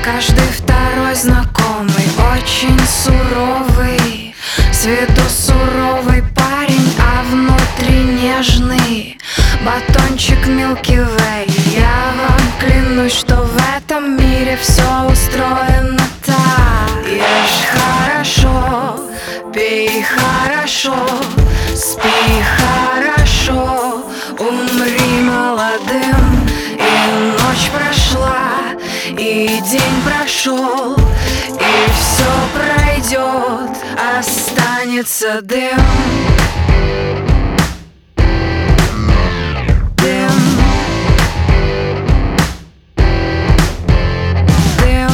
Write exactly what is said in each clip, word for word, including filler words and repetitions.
Каждый второй знакомый очень суровый, с виду суровый парень, а внутри нежный батончик Milky Way. Я вам клянусь, что в этом мире все устроено так. Ешь хорошо, пей хорошо, спи хорошо, умри молодым. И ночь прошла, и день прошел, и все пройдет, останется дым. Дым. Дым.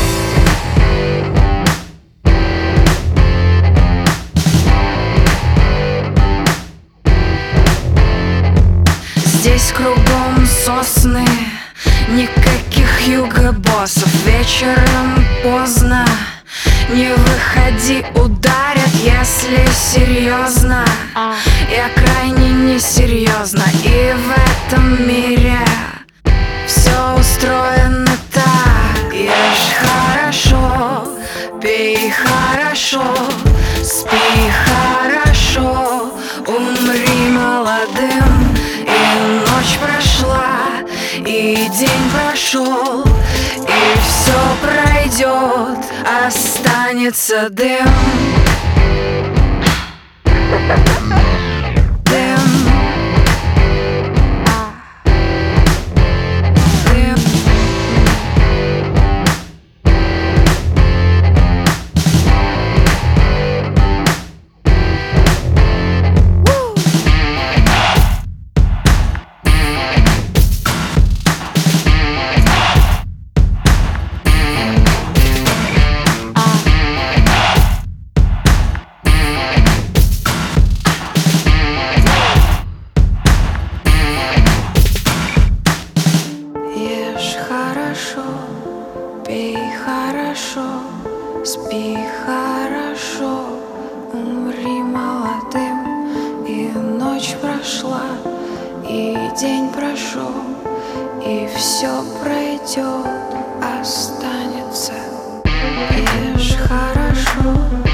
Здесь кругом сосны, никаких юго-боссов. Вечером поздно, не выходи, ударят, если серьезно. Я крайне несерьезно, и в этом мире все устроено так. Ешь хорошо, пей хорошо, спи хорошо, умри молодым. И ночь прошла, и день прошел, и все пройдет, останется дым. Дым. Дым. Ешь хорошо, пей хорошо, спи хорошо, умри молодым. И ночь прошла, и день прошел, и все пройдет, останется. Ешь хорошо.